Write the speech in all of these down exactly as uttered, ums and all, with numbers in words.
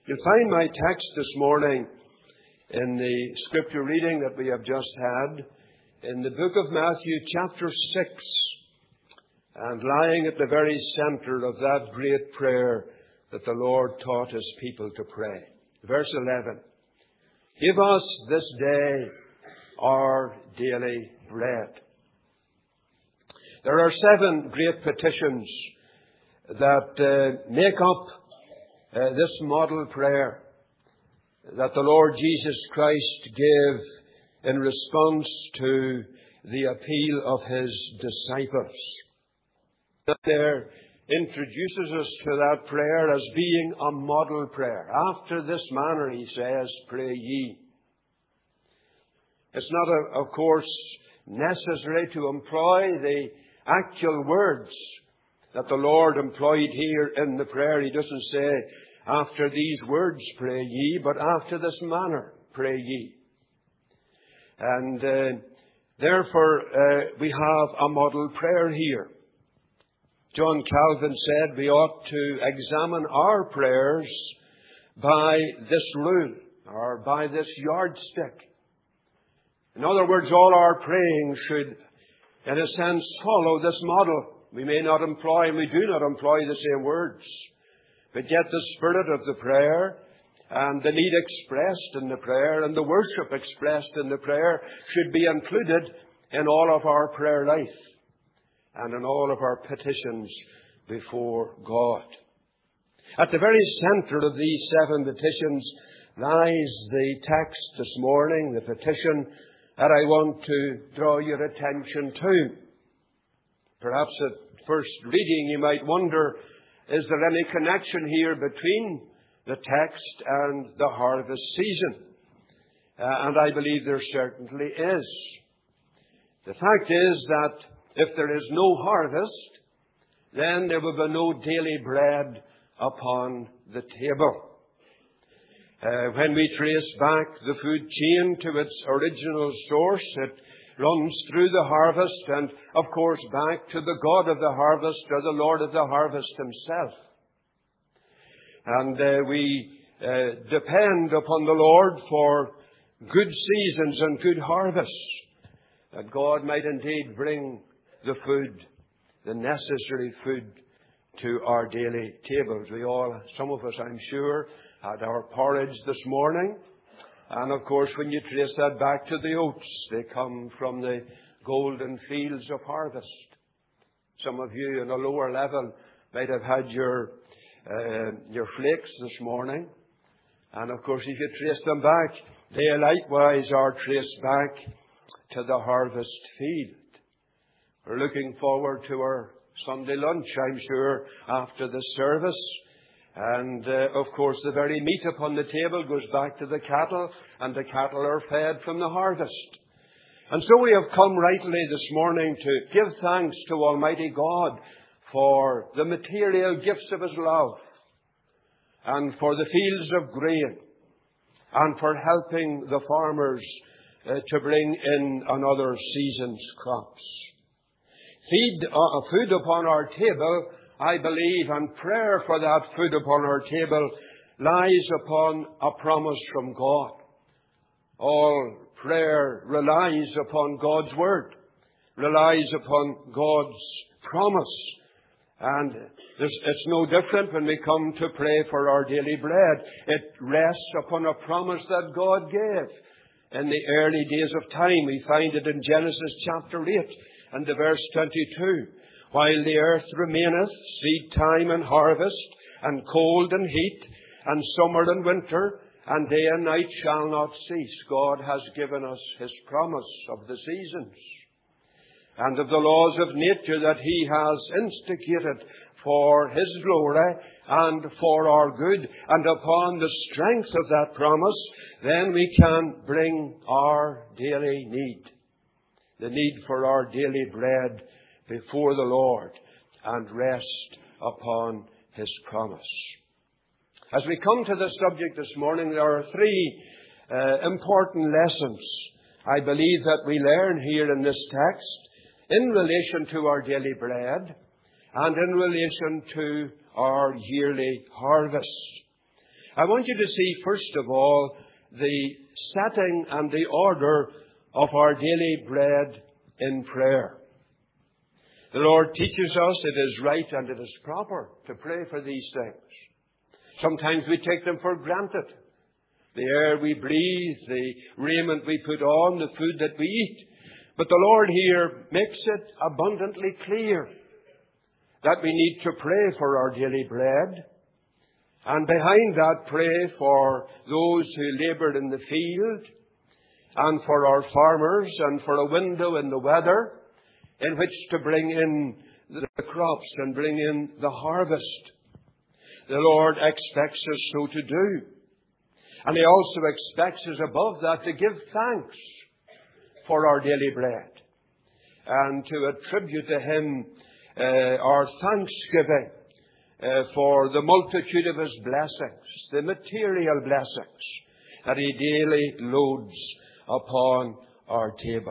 You'll find my text this morning in the scripture reading that we have just had in the book of Matthew chapter six, and lying at the very center of that great prayer that the Lord taught His people to pray. Verse eleven, "Give us this day our daily bread." There are seven great petitions that uh, make up uh, this model prayer that the Lord Jesus Christ gave in response to the appeal of His disciples. That there introduces us to that prayer as being a model prayer. After this manner, He says, "Pray ye." It's not, of course, necessary to employ the actual words that the Lord employed here in the prayer. He doesn't say, "After these words pray ye," but "After this manner pray ye." And uh, therefore uh, we have a model prayer here. John Calvin said we ought to examine our prayers by this rule, or by this yardstick. In other words, all our praying should, in a sense, follow this model. We may not employ, and we do not employ the same words, but yet the spirit of the prayer and the need expressed in the prayer and the worship expressed in the prayer should be included in all of our prayer life and in all of our petitions before God. At the very center of these seven petitions lies the text this morning, the petition that I want to draw your attention to. Perhaps at first reading you might wonder, is there any connection here between the text and the harvest season? Uh, and I believe there certainly is. The fact is that if there is no harvest, then there will be no daily bread upon the table. Uh, when we trace back the food chain to its original source, it runs through the harvest and, of course, back to the God of the harvest, or the Lord of the harvest Himself. And uh, we uh, depend upon the Lord for good seasons and good harvests, that God might indeed bring the food, the necessary food, to our daily tables. We all, some of us, I'm sure, had our porridge this morning. And of course, when you trace that back to the oats, they come from the golden fields of harvest. Some of you on a lower level might have had your uh, your flakes this morning. And of course, if you trace them back, they likewise are traced back to the harvest field. We're looking forward to our Sunday lunch, I'm sure, after the service. And, uh, of course, the very meat upon the table goes back to the cattle, and the cattle are fed from the harvest. And so we have come rightly this morning to give thanks to Almighty God for the material gifts of His love, and for the fields of grain, and for helping the farmers uh, to bring in another season's crops. Feed, uh, food upon our table, I believe, and prayer for that food upon our table lies upon a promise from God. All prayer relies upon God's Word, relies upon God's promise. And it's no different when we come to pray for our daily bread. It rests upon a promise that God gave in the early days of time. We find it in Genesis chapter eight and the verse twenty-two. "While the earth remaineth, seed time and harvest, and cold and heat, and summer and winter, and day and night shall not cease." God has given us His promise of the seasons and of the laws of nature that He has instigated for His glory and for our good. And upon the strength of that promise, then we can bring our daily need, the need for our daily bread, before the Lord, and rest upon His promise. As we come to this subject this morning, there are three uh, important lessons, I believe, that we learn here in this text in relation to our daily bread and in relation to our yearly harvest. I want you to see, first of all, the setting and the order of our daily bread in prayer. The Lord teaches us it is right and it is proper to pray for these things. Sometimes we take them for granted. The air we breathe, the raiment we put on, the food that we eat. But the Lord here makes it abundantly clear that we need to pray for our daily bread. And behind that, pray for those who labour in the field, and for our farmers, and for a window in the weather in which to bring in the crops and bring in the harvest. The Lord expects us so to do. And He also expects us above that to give thanks for our daily bread and to attribute to Him uh, our thanksgiving uh, for the multitude of His blessings, the material blessings that He daily loads upon our table.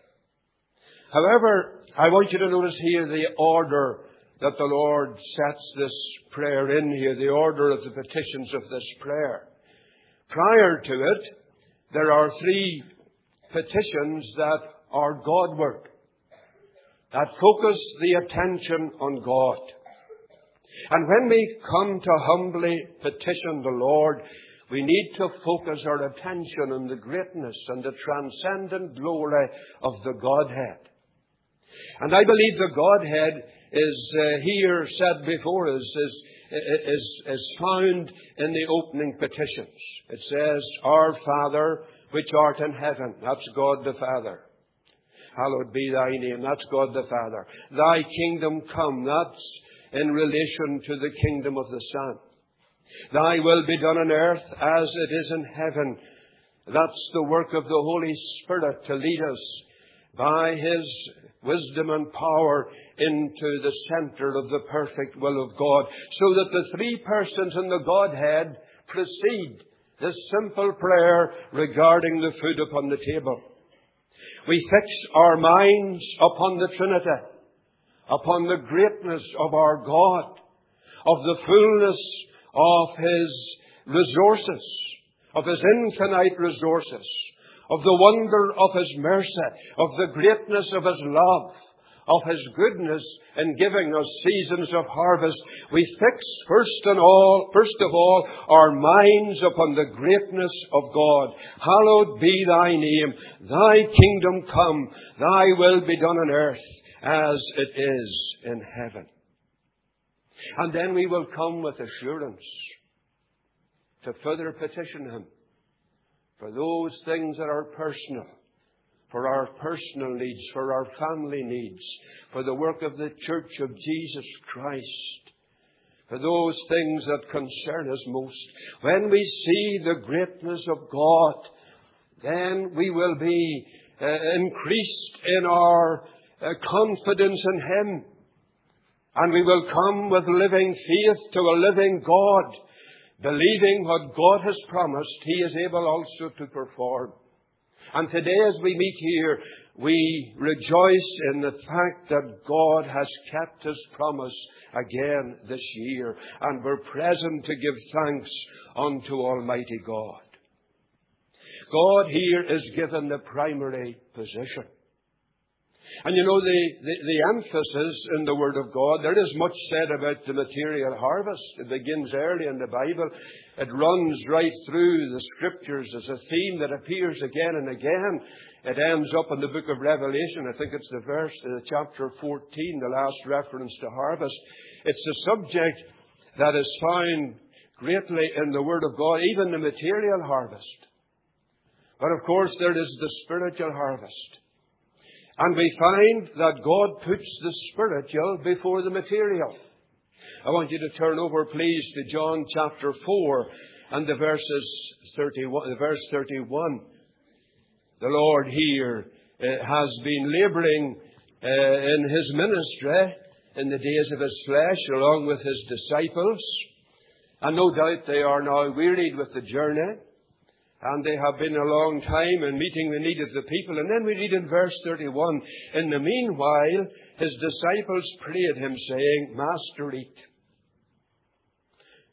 However, I want you to notice here the order that the Lord sets this prayer in here, the order of the petitions of this prayer. Prior to it, there are three petitions that are Godward, that focus the attention on God. And when we come to humbly petition the Lord, we need to focus our attention on the greatness and the transcendent glory of the Godhead. And I believe the Godhead is uh, here said before us, is, is, is found in the opening petitions. It says, Our Father, which art in heaven. That's God the Father. Hallowed be thy name. That's God the Father. Thy kingdom come. That's in relation to the kingdom of the Son. Thy will be done on earth as it is in heaven. That's the work of the Holy Spirit to lead us by His wisdom and power into the center of the perfect will of God, so that the three persons in the Godhead precede this simple prayer regarding the food upon the table. We fix our minds upon the Trinity, upon the greatness of our God, of the fullness of His resources, of His infinite resources, of the wonder of His mercy, of the greatness of His love, of His goodness in giving us seasons of harvest. We fix first and all, first of all, our minds upon the greatness of God. Hallowed be thy name. Thy kingdom come. Thy will be done on earth as it is in heaven. And then we will come with assurance to further petition Him for those things that are personal, for our personal needs, for our family needs, for the work of the Church of Jesus Christ, for those things that concern us most. When we see the greatness of God, then we will be uh, increased in our uh, confidence in Him. And we will come with living faith to a living God, believing what God has promised, He is able also to perform. And today as we meet here, we rejoice in the fact that God has kept His promise again this year. And we're present to give thanks unto Almighty God. God here is given the primary position. And you know, the, the, the emphasis in the Word of God, there is much said about the material harvest. It begins early in the Bible. It runs right through the Scriptures as a theme that appears again and again. It ends up in the book of Revelation. I think it's the verse, uh, chapter fourteen, the last reference to harvest. It's a subject that is found greatly in the Word of God, even the material harvest. But of course, there is the spiritual harvest. And we find that God puts the spiritual before the material. I want you to turn over, please, to John chapter four and the verses thirty-one, the verse thirty-one. The Lord here uh, has been labouring uh, in His ministry in the days of His flesh, along with His disciples. And no doubt they are now wearied with the journey. And they have been a long time in meeting the need of the people. And then we read in verse thirty-one, in the meanwhile, His disciples prayed Him, saying, Master, eat.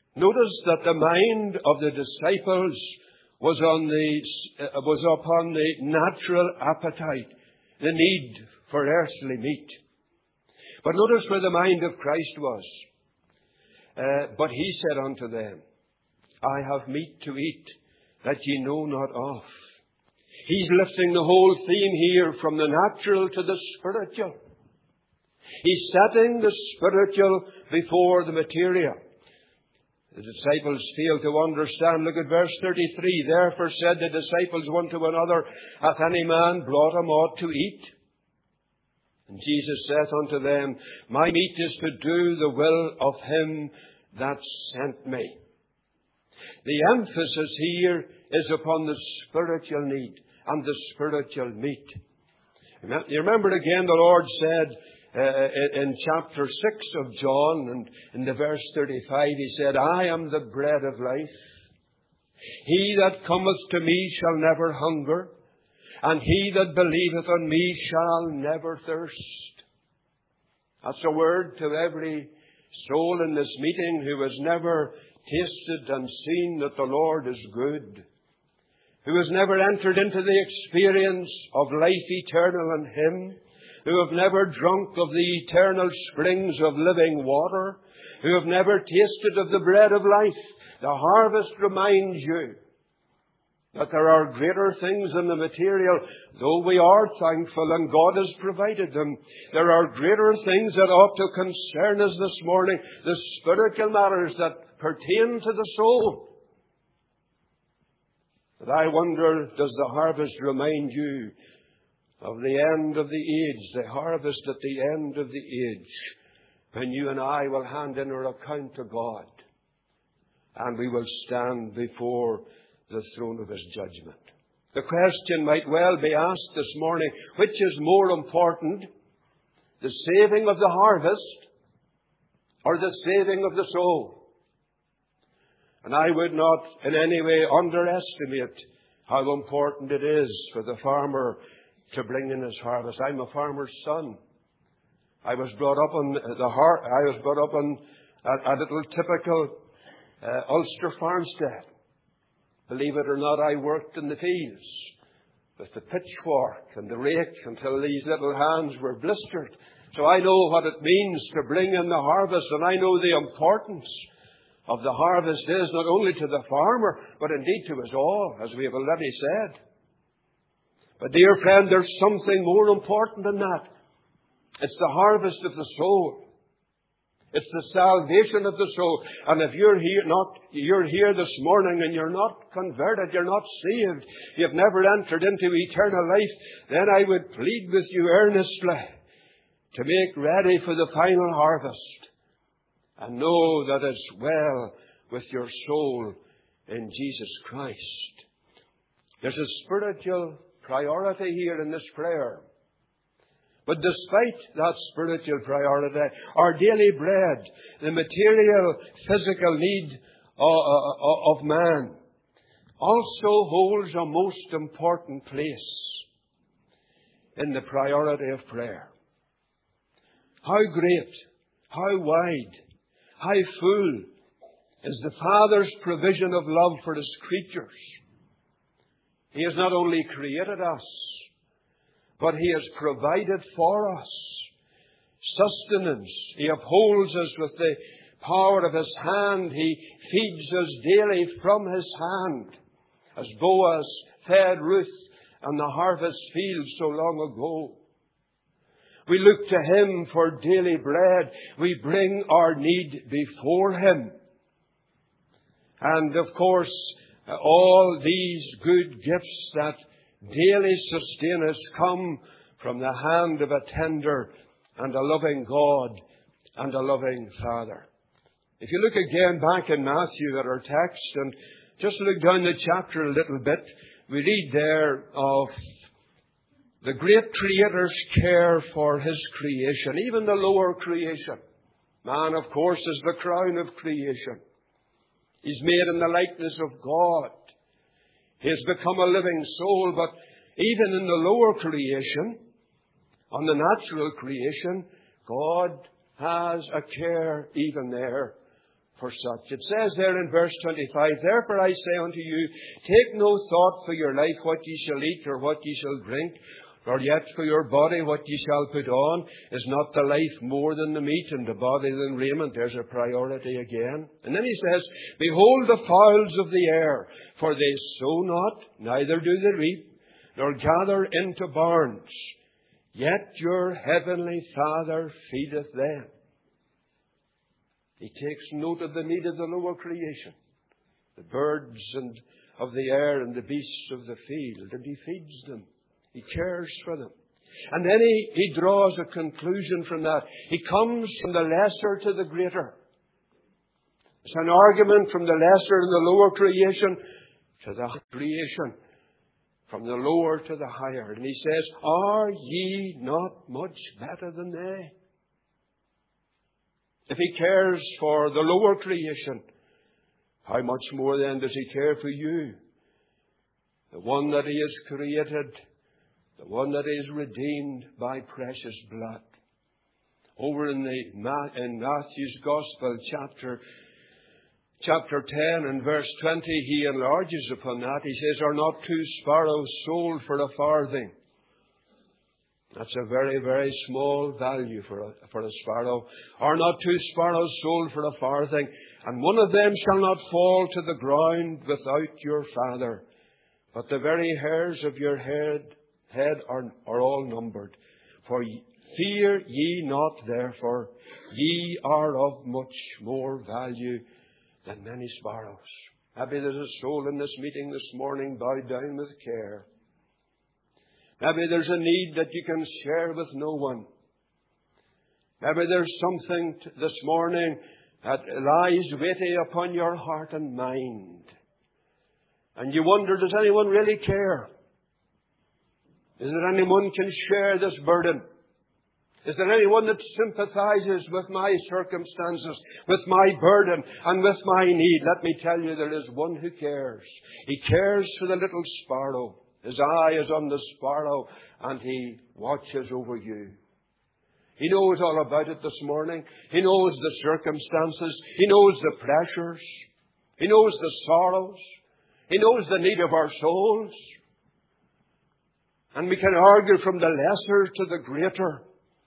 Notice that the mind of the disciples was on the uh, was upon the natural appetite, the need for earthly meat. But notice where the mind of Christ was. Uh, but he said unto them, I have meat to eat that ye know not of. He's lifting the whole theme here from the natural to the spiritual. He's setting the spiritual before the material. The disciples fail to understand. Look at verse thirty-three. Therefore said the disciples one to another, hath any man brought him aught to eat? And Jesus saith unto them, my meat is to do the will of him that sent me. The emphasis here is upon the spiritual need and the spiritual meat. You remember again the Lord said uh, in chapter six of John, and in the verse thirty-five, He said, I am the bread of life. He that cometh to me shall never hunger, and he that believeth on me shall never thirst. That's a word to every soul in this meeting who has never tasted and seen that the Lord is good, who has never entered into the experience of life eternal in Him, who have never drunk of the eternal springs of living water, who have never tasted of the bread of life. The harvest reminds you that there are greater things in the material, though we are thankful and God has provided them. There are greater things that ought to concern us this morning, the spiritual matters that pertain to the soul. But I wonder, does the harvest remind you of the end of the age, the harvest at the end of the age, when you and I will hand in our account to God, and we will stand before the throne of His judgment? The question might well be asked this morning, which is more important, the saving of the harvest or the saving of the soul? And I would not in any way underestimate how important it is for the farmer to bring in his harvest. I'm a farmer's son. I was brought up on the har- I was brought up on a, a little typical uh, Ulster farmstead. Believe it or not, I worked in the fields with the pitchfork and the rake until these little hands were blistered. So I know what it means to bring in the harvest, and I know the importance of the harvest is not only to the farmer, but indeed to us all, as we have already said. But dear friend, there's something more important than that. It's the harvest of the soul. It's the salvation of the soul. And if you're here not you're here this morning and you're not converted, you're not saved, you've never entered into eternal life, then I would plead with you earnestly to make ready for the final harvest. And know that it's well with your soul in Jesus Christ. There's a spiritual priority here in this prayer. But despite that spiritual priority, our daily bread, the material, physical need of man, also holds a most important place in the priority of prayer. How great, how wide, how full is the Father's provision of love for His creatures. He has not only created us, but He has provided for us sustenance. He upholds us with the power of His hand. He feeds us daily from His hand, as Boaz fed Ruth on the harvest field so long ago. We look to Him for daily bread. We bring our need before Him. And of course, all these good gifts that daily sustain us come from the hand of a tender and a loving God and a loving Father. If you look again back in Matthew at our text and just look down the chapter a little bit, we read there of the great Creator's care for His creation, even the lower creation. Man, of course, is the crown of creation. He's made in the likeness of God. He has become a living soul, but even in the lower creation, on the natural creation, God has a care even there for such. It says there in verse twenty-five, Therefore I say unto you, take no thought for your life, what ye shall eat or what ye shall drink, nor yet for your body what ye shall put on. Is not the life more than the meat, and the body than raiment? There's a priority again. And then he says, Behold the fowls of the air, for they sow not, neither do they reap, nor gather into barns, yet your heavenly Father feedeth them. He takes note of the need of the lower creation, the birds and of the air and the beasts of the field, and He feeds them. He cares for them. And then he, he draws a conclusion from that. He comes from the lesser to the greater. It's an argument from the lesser and the lower creation to the creation, from the lower to the higher. And he says, Are ye not much better than they? If He cares for the lower creation, how much more then does He care for you? The one that He has created, the one that is redeemed by precious blood. Over in, the, in Matthew's Gospel, chapter, chapter ten and verse twenty, he enlarges upon that. He says, Are not two sparrows sold for a farthing? That's a very, very small value for a, for a sparrow. Are not two sparrows sold for a farthing? And one of them shall not fall to the ground without your Father. But the very hairs of your head, head are, are all numbered. For fear ye not, therefore, ye are of much more value than many sparrows. Maybe there's a soul in this meeting this morning bowed down with care. Maybe there's a need that you can share with no one. Maybe there's something this morning that lies weighty upon your heart and mind. And you wonder, does anyone really care? Is there anyone can share this burden? Is there anyone that sympathizes with my circumstances, with my burden, and with my need? Let me tell you, there is one who cares. He cares for the little sparrow. His eye is on the sparrow, and He watches over you. He knows all about it this morning. He knows the circumstances. He knows the pressures. He knows the sorrows. He knows the need of our souls. And we can argue from the lesser to the greater.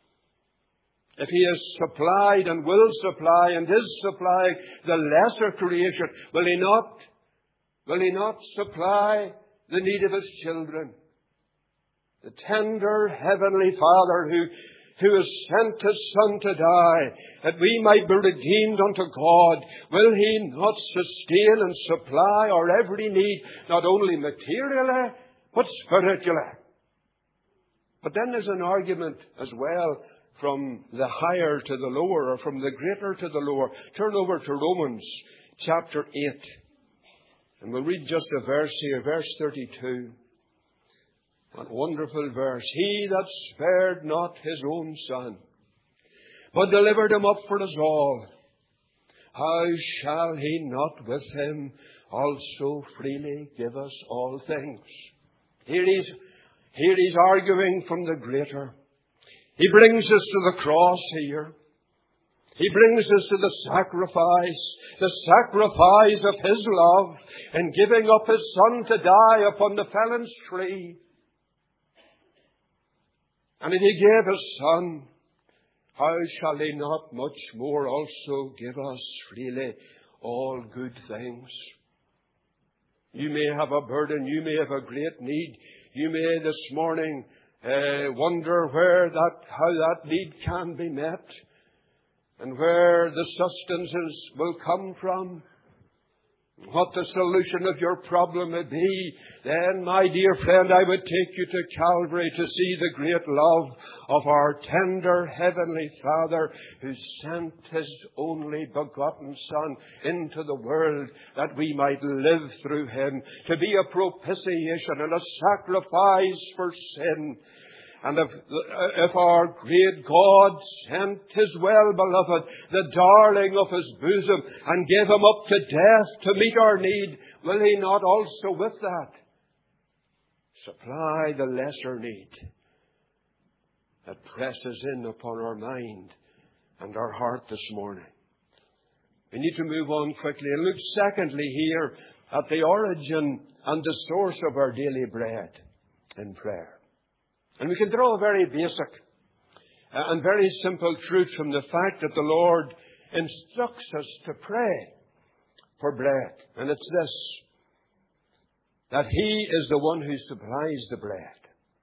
If He has supplied and will supply and is supplying the lesser creation, will He not, will He not supply the need of His children? The tender Heavenly Father who, who has sent His Son to die, that we might be redeemed unto God, will He not sustain and supply our every need, not only materially, but spiritually? But then there's an argument as well from the higher to the lower, or from the greater to the lower. Turn over to Romans chapter eight. And we'll read just a verse here, verse thirty-two. What a wonderful verse. He that spared not His own Son, but delivered Him up for us all, how shall He not with Him also freely give us all things? Here he's, here he's arguing from the greater. He brings us to the cross here. He brings us to the sacrifice, the sacrifice of His love in giving up His Son to die upon the felon's tree. And if He gave His Son, how shall He not much more also give us freely all good things? You may have a burden, you may have a great need. You may this morning uh, wonder where that, how that need can be met, and where the sustenances will come from, what the solution of your problem may be. Then, my dear friend, I would take you to Calvary to see the great love of our tender Heavenly Father, who sent His only begotten Son into the world that we might live through Him, to be a propitiation and a sacrifice for sin. And if, if our great God sent His well-beloved, the darling of His bosom, and gave Him up to death to meet our need, will He not also with that supply the lesser need that presses in upon our mind and our heart this morning? We need to move on quickly and look secondly here at the origin and the source of our daily bread in prayer. And we can draw a very basic and very simple truth from the fact that the Lord instructs us to pray for bread. And it's this, that He is the one who supplies the bread.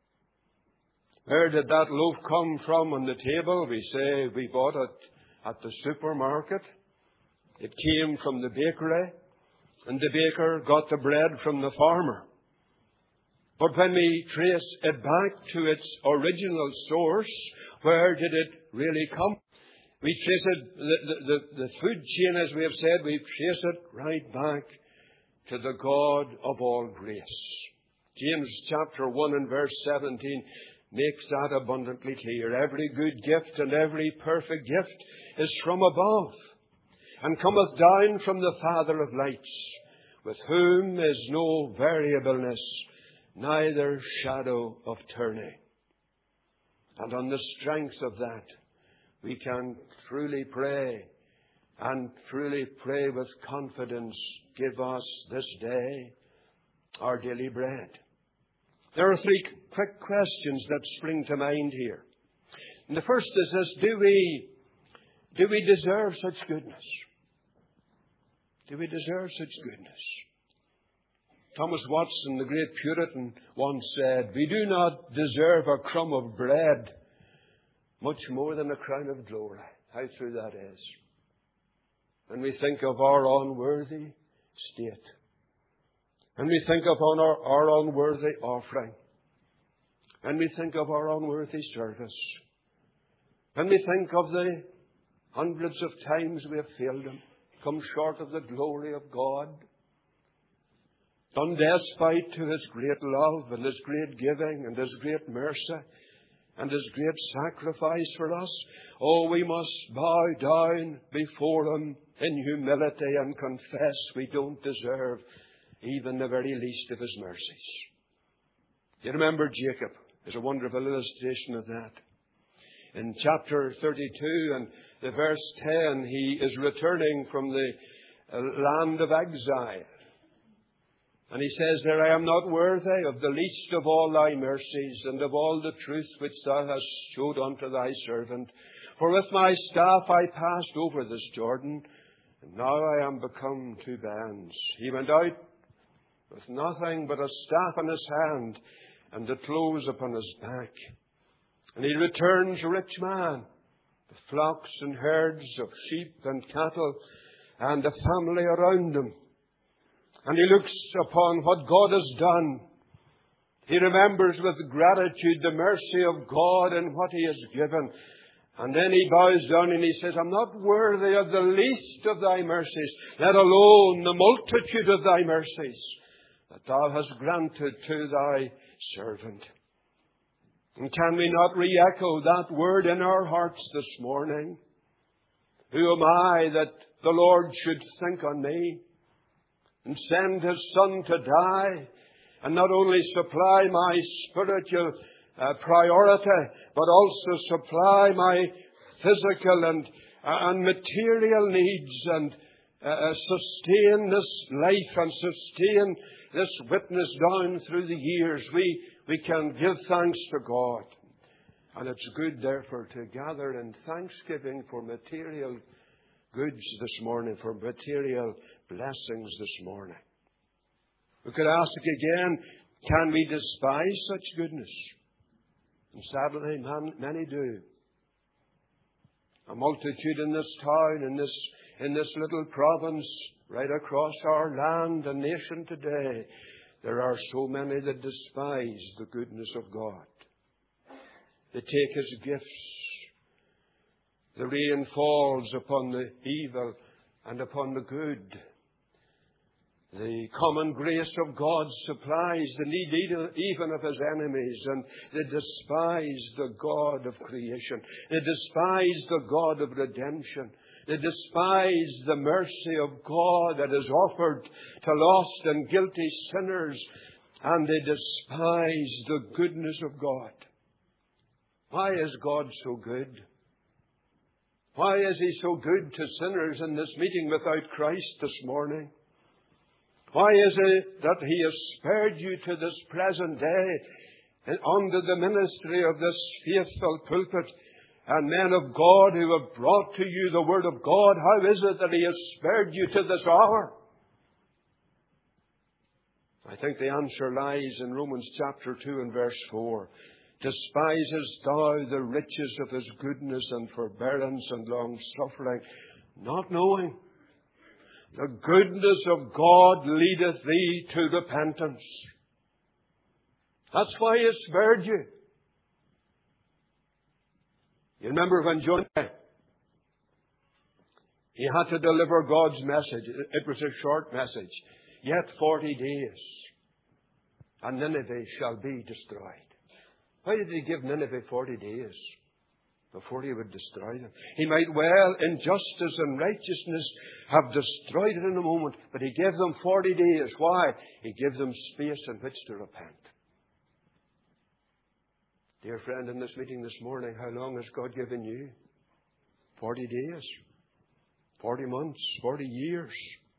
Where did that loaf come from on the table? We say we bought it at the supermarket. It came from the bakery, and the baker got the bread from the farmer. But when we trace it back to its original source, where did it really come? We trace it, the, the, the food chain, as we have said, we trace it right back to the God of all grace. James chapter one and verse seventeen makes that abundantly clear. Every good gift and every perfect gift is from above, and cometh down from the Father of lights, with whom is no variableness, neither shadow of turning. And on the strength of that, we can truly pray, and truly pray with confidence, give us this day our daily bread. There are three quick questions that spring to mind here. And the first is this, do we, do we deserve such goodness? Do we deserve such goodness? Thomas Watson, the great Puritan, once said, we do not deserve a crumb of bread, much more than a crown of glory. How true that is. When we think of our unworthy state, and we think of our, our unworthy offering, and we think of our unworthy service, and we think of the hundreds of times we have failed Him, come short of the glory of God, done despite to His great love and His great giving and His great mercy and His great sacrifice for us, oh, we must bow down before Him in humility and confess we don't deserve even the very least of His mercies. You remember Jacob is a wonderful illustration of that. In chapter thirty-two and the verse ten, he is returning from the land of exile. And he says there, I am not worthy of the least of all thy mercies and of all the truth which thou hast showed unto thy servant. For with my staff I passed over this Jordan, and now I am become two bands. He went out with nothing but a staff in his hand and the clothes upon his back. And he returns a rich man, with flocks and herds of sheep and cattle, and a family around him. And he looks upon what God has done. He remembers with gratitude the mercy of God and what He has given. And then he bows down and he says, I'm not worthy of the least of thy mercies, let alone the multitude of thy mercies that thou hast granted to thy servant. And can we not re-echo that word in our hearts this morning? Who am I that the Lord should think on me and send His Son to die and not only supply my spiritual uh, priority, but also supply my physical and, uh, and material needs and uh, sustain this life and sustain this witness down through the years. We, we can give thanks to God. And it's good, therefore, to gather in thanksgiving for material goods this morning, for material blessings this morning. We could ask again, can we despise such goodness? And sadly, man, many do. A multitude in this town, in this, in this little province, right across our land and nation today, there are so many that despise the goodness of God. They take His gifts. The rain falls upon the evil and upon the good. The common grace of God supplies the need even of His enemies, and they despise the God of creation. They despise the God of redemption. They despise the mercy of God that is offered to lost and guilty sinners, and they despise the goodness of God. Why is God so good? Why is He so good to sinners in this meeting without Christ this morning? Why is it that He has spared you to this present day and under the ministry of this faithful pulpit and men of God who have brought to you the Word of God? How is it that He has spared you to this hour? I think the answer lies in Romans chapter two and verse four. Despisest thou the riches of His goodness and forbearance and long-suffering, not knowing the goodness of God leadeth thee to repentance. That's why He has spared you. You remember when Jonah, he had to deliver God's message. It was a short message. Yet forty days, and Nineveh shall be destroyed. Why did He give Nineveh forty days before He would destroy them? He might well, in justice and righteousness, have destroyed it in a moment, but He gave them forty days. Why? He gave them space in which to repent. Dear friend, in this meeting this morning, how long has God given you? Forty days? Forty months? Forty years?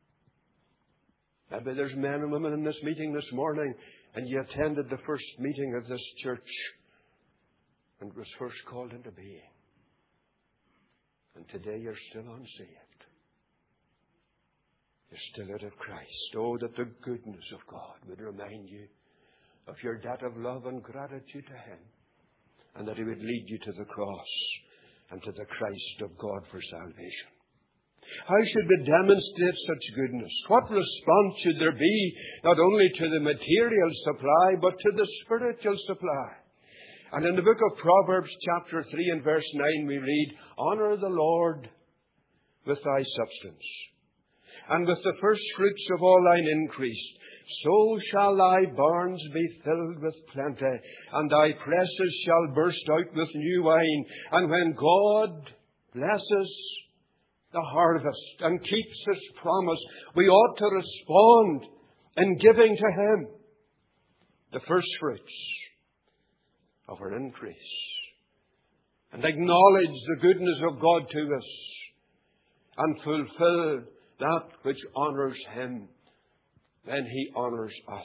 Maybe there's men and women in this meeting this morning, and you attended the first meeting of this church, and it was first called into being. And today you're still unsaved. You're still out of Christ. Oh, that the goodness of God would remind you of your debt of love and gratitude to Him, and that He would lead you to the cross and to the Christ of God for salvation. How should we demonstrate such goodness? What response should there be not only to the material supply, but to the spiritual supply? And in the book of Proverbs chapter three and verse nine we read, Honour the Lord with thy substance, and with the first fruits of all thine increase. So shall thy barns be filled with plenty, and thy presses shall burst out with new wine. And when God blesses the harvest and keeps His promise, we ought to respond in giving to Him the first fruits of our increase and acknowledge the goodness of God to us and fulfill that which honours Him, then He honours us.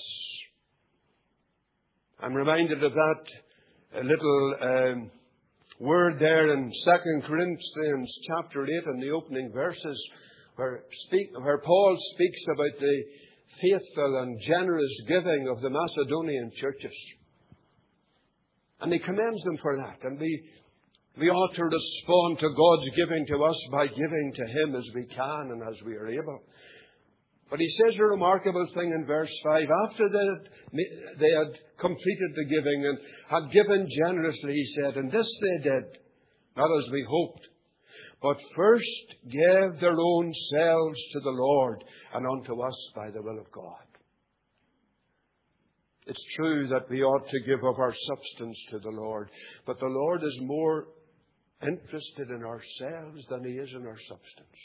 I'm reminded of that a little um, word there in Second Corinthians chapter eight in the opening verses where, speak, where Paul speaks about the faithful and generous giving of the Macedonian churches. And he commends them for that. And we, we ought to respond to God's giving to us by giving to Him as we can and as we are able. But he says a remarkable thing in verse five. After they had, they had completed the giving and had given generously, he said, and this they did, not as we hoped, but first gave their own selves to the Lord and unto us by the will of God. It's true that we ought to give of our substance to the Lord, but the Lord is more interested in ourselves than He is in our substance.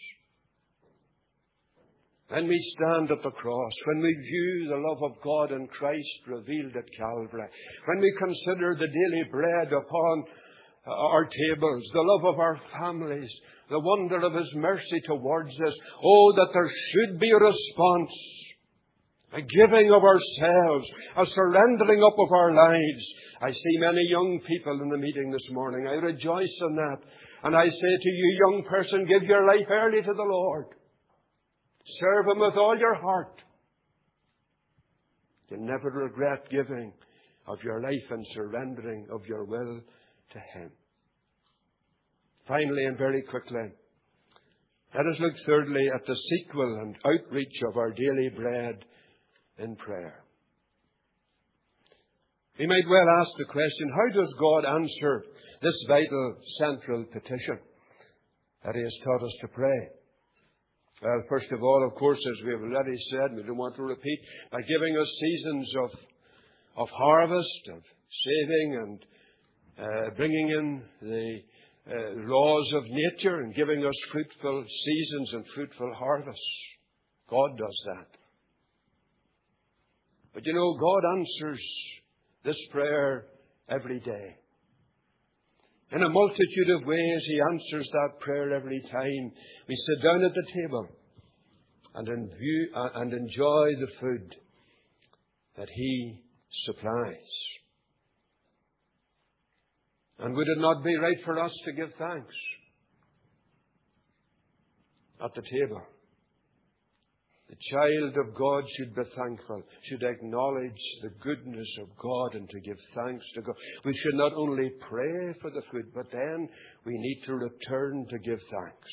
When we stand at the cross, when we view the love of God in Christ revealed at Calvary, when we consider the daily bread upon our tables, the love of our families, the wonder of His mercy towards us, oh, that there should be a response, a giving of ourselves, a surrendering up of our lives. I see many young people in the meeting this morning. I rejoice in that. And I say to you, young person, give your life early to the Lord. Serve Him with all your heart. You'll never regret giving of your life and surrendering of your will to Him. Finally and very quickly, let us look thirdly at the sequel and outreach of our daily bread in prayer. We might well ask the question, how does God answer this vital central petition that He has taught us to pray? Well, first of all, of course, as we have already said, we don't want to repeat, by giving us seasons of, of harvest, of saving and uh, bringing in the uh, laws of nature and giving us fruitful seasons and fruitful harvests. God does that. But you know, God answers this prayer every day. In a multitude of ways, He answers that prayer every time we sit down at the table and, in view, uh, and enjoy the food that He supplies. And would it not be right for us to give thanks at the table? The child of God should be thankful, should acknowledge the goodness of God and to give thanks to God. We should not only pray for the food, but then we need to return to give thanks.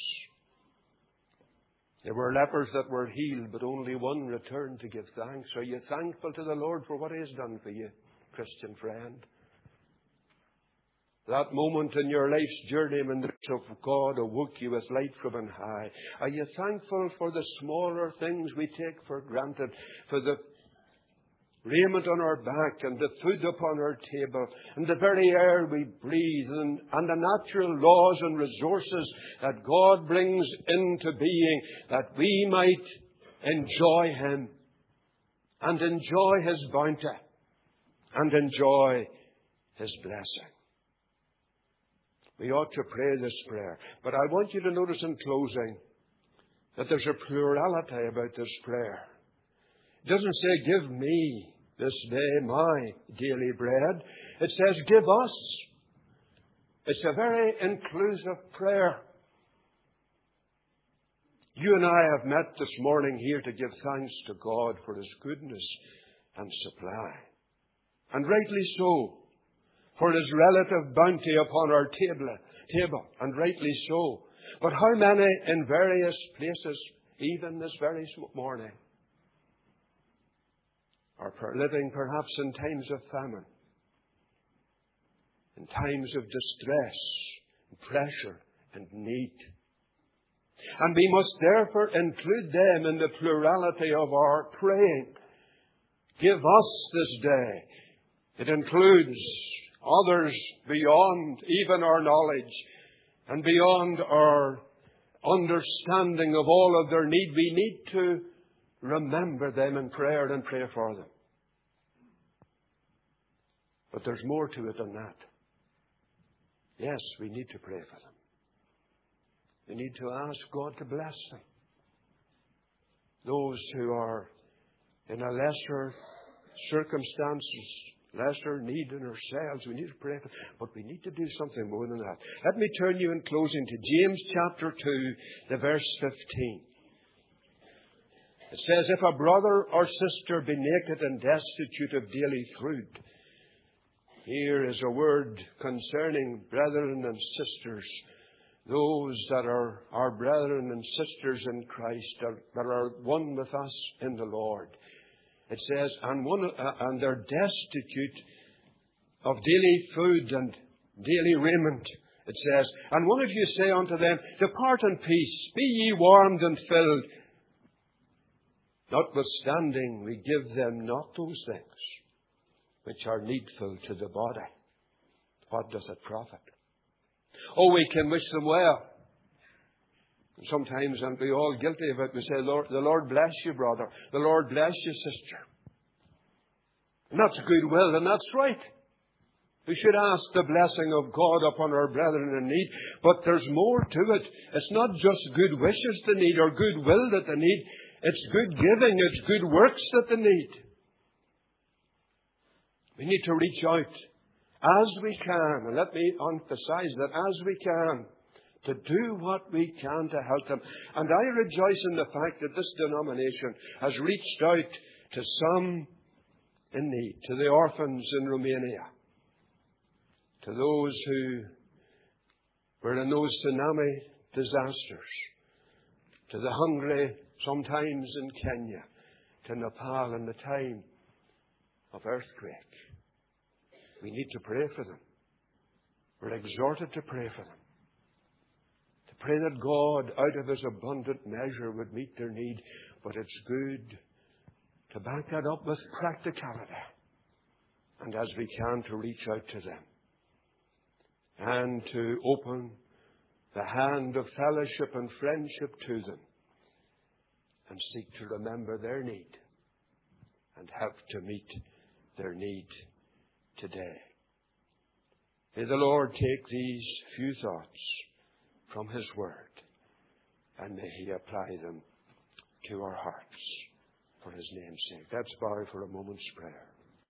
There were lepers that were healed, but only one returned to give thanks. Are you thankful to the Lord for what He has done for you, Christian friend? That moment in your life's journey when the grace of God awoke you with light from on high. Are you thankful for the smaller things we take for granted, for the raiment on our back and the food upon our table and the very air we breathe and, and the natural laws and resources that God brings into being, that we might enjoy Him and enjoy His bounty and enjoy His blessing? We ought to pray this prayer. But I want you to notice in closing that there's a plurality about this prayer. It doesn't say, give me this day my daily bread. It says, give us. It's a very inclusive prayer. You and I have met this morning here to give thanks to God for His goodness and supply. And rightly so. For His relative bounty upon our table, table, and rightly so. But how many in various places, even this very morning, are living perhaps in times of famine, in times of distress, and pressure, and need. And we must therefore include them in the plurality of our praying. Give us this day. It includes others beyond even our knowledge and beyond our understanding of all of their need. We need to remember them in prayer and pray for them. But there's more to it than that. Yes, we need to pray for them. We need to ask God to bless them. Those who are in a lesser circumstances, lesser need in ourselves, we need to pray for them. But we need to do something more than that. Let me turn you in closing to James chapter two, the verse fifteen. It says, if a brother or sister be naked and destitute of daily food. Here is a word concerning brethren and sisters. Those that are our brethren and sisters in Christ, that are one with us in the Lord. It says, and, one, uh, and they're destitute of daily food and daily raiment. It says, and one of you say unto them, depart in peace, be ye warmed and filled. Notwithstanding, we give them not those things which are needful to the body. What does it profit? Oh, we can wish them well. And sometimes, and we're all guilty of it, we say, Lord, the Lord bless you, brother. The Lord bless you, sister. And that's goodwill, and that's right. We should ask the blessing of God upon our brethren in need. But there's more to it. It's not just good wishes they need or goodwill that they need. It's good giving. It's good works that they need. We need to reach out as we can. And let me emphasize that as we can. To do what we can to help them. And I rejoice in the fact that this denomination has reached out to some in need. To the orphans in Romania. To those who were in those tsunami disasters. To the hungry sometimes in Kenya. To Nepal in the time of earthquake. We need to pray for them. We're exhorted to pray for them. To pray that God, out of His abundant measure, would meet their need. But it's good to back that up with practicality. And as we can, to reach out to them. And to open the hand of fellowship and friendship to them. And seek to remember their need. And help to meet their need today. May the Lord take these few thoughts from His Word, and may He apply them to our hearts for His name's sake. Let's bow for a moment's prayer.